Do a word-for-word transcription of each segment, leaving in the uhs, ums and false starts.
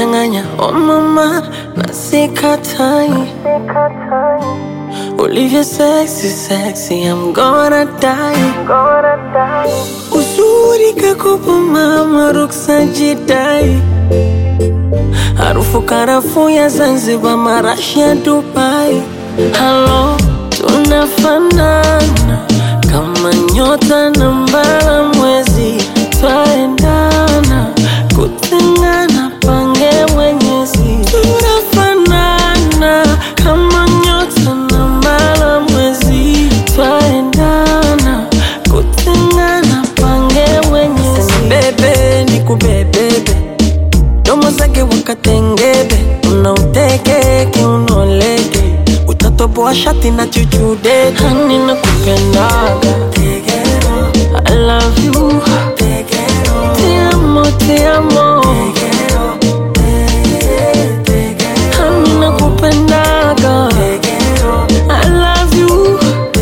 unanichanganya oh mama, na sikatai. Olivia sexy, sexy, I'm gonna die. Uzuri kakupa mama, ruksa jidai. Harufu karafu ya Zanzibar, marashi ya Dubai. Hello, tunafanana kama nyota na mbala mwezi. Twaendana, kutengana pange mwenyezi. Tunafanana kama nyota na mbala mwezi. Twaendana, kutengana pange mwenyezi. Bebe nikubebebe, domo zake wakatengebe. Unauteke kiunoleke, utatoboa shati na chuchude. Hani nakupendaga, I love you, te amo, te amo. Hani nakupendaga, I love you.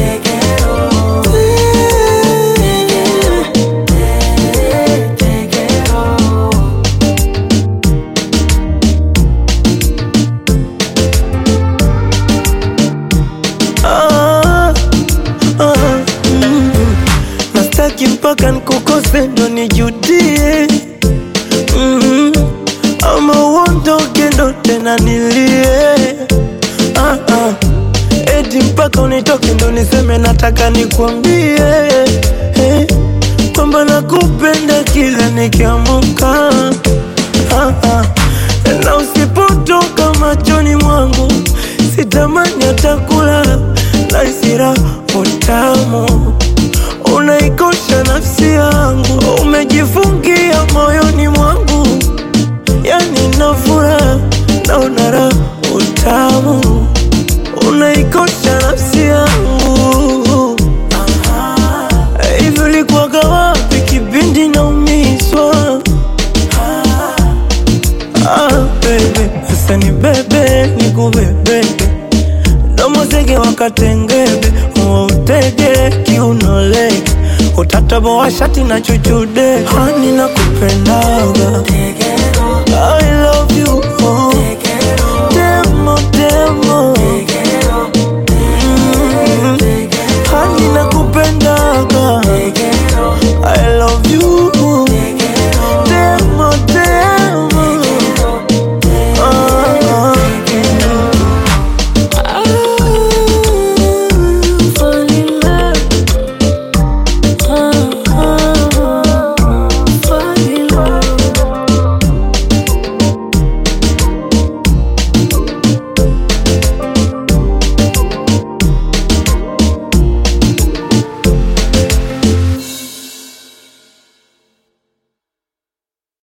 Mpaka nkukose ndo nijudie. mm-hmm. Ama uondoke ndo tena nilie. ah, ah. Eti mpaka unitoke ndo niseme nataka nikuambie hey, kwamba nakupenda kila nikiamuka. ah, ah. Na usipotoka machoni mwangu sitamani atakula na isira utamu. Unaikosha nafsi yangu, umejifungia moyoni mwangu. Yani nafura na unara utamu. Unaikosha nafsi yangu. Hivi ulikuwaga wapi kipindi naumizwa? Ah, baby, sasa ni bebe, nikubebebe. Domo zege wakatengebe, utege kiunoleke. Utataboa shati na chuchude. Hani nakupendaga, I